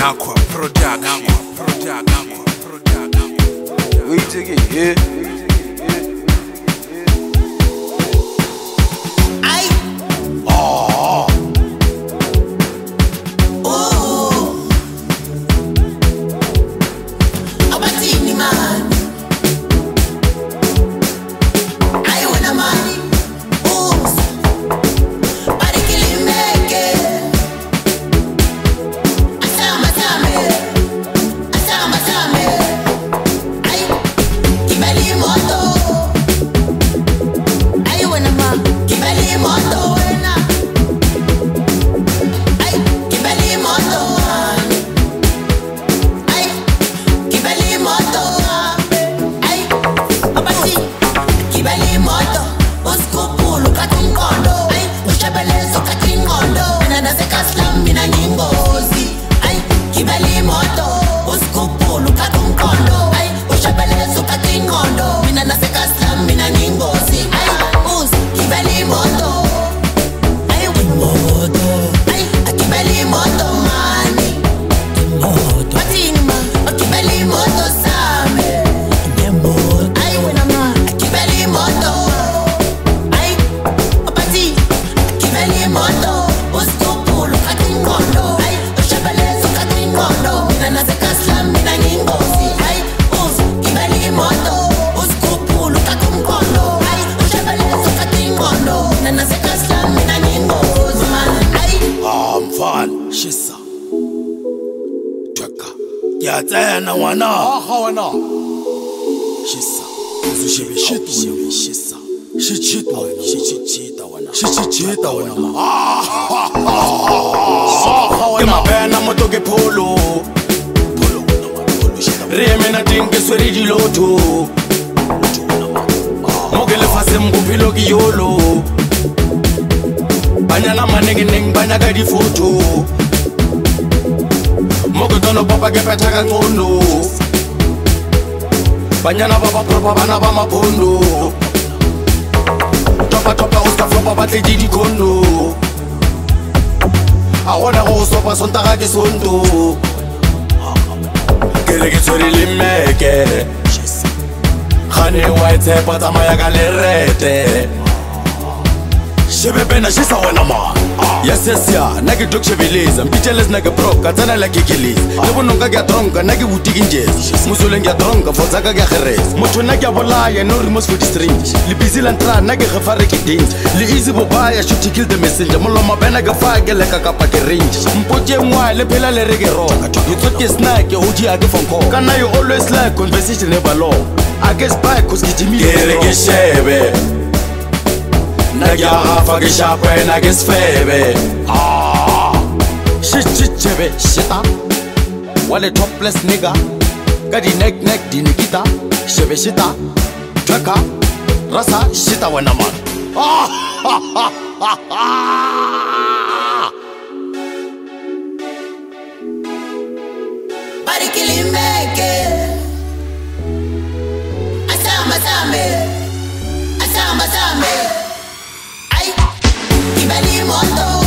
Nakwa production. We take it here. Shisa Tweka Ya tsena wana wana Shisa Uzushebe shitu Shisa Shichita wana Shichita wana Shichita wana Kema pena motoke polo Polo Reme na tinke sweri jiloto Mogele fase mkupilo kiyolo Banyana manengeneng banyaka di photo Mogotono papa ke petaka ngono Banyana baba propa bana ba mapondo Topa uska flopa batle di kono Ahona go sopa sontaga ke sonto Kele ke tsori limeke Khane white pata maya ka lerete Shebe pena shisa wena man Yes ya, nake dok shebeleza Mpicheles nake brok, katsana la kekeleza Lebo nonga kya tronka, nake butiki njez Musole kya tronka, fozaka kya kherez Mocho nake abolaya, no remorse for the strange Li busy lantra, nake gefare ke danger Li easy bobaya, shoot to kill the messenger Molo mabena ke fake, leka kapa ke range Mpoche mwa, le pela le rege rock You thought ke snack, uji ake phone call Kana you always like, conversation never long I guess by, cause ke jimmy Kere ke shebe Nagya gafa ke shapwe na ke sfebe Shichebe shita Wale topless nigga Kadi neck di nikita Shebe shita Tweka Rasa shita wena man Bari kilimeke Asamba Ay, Kibali moto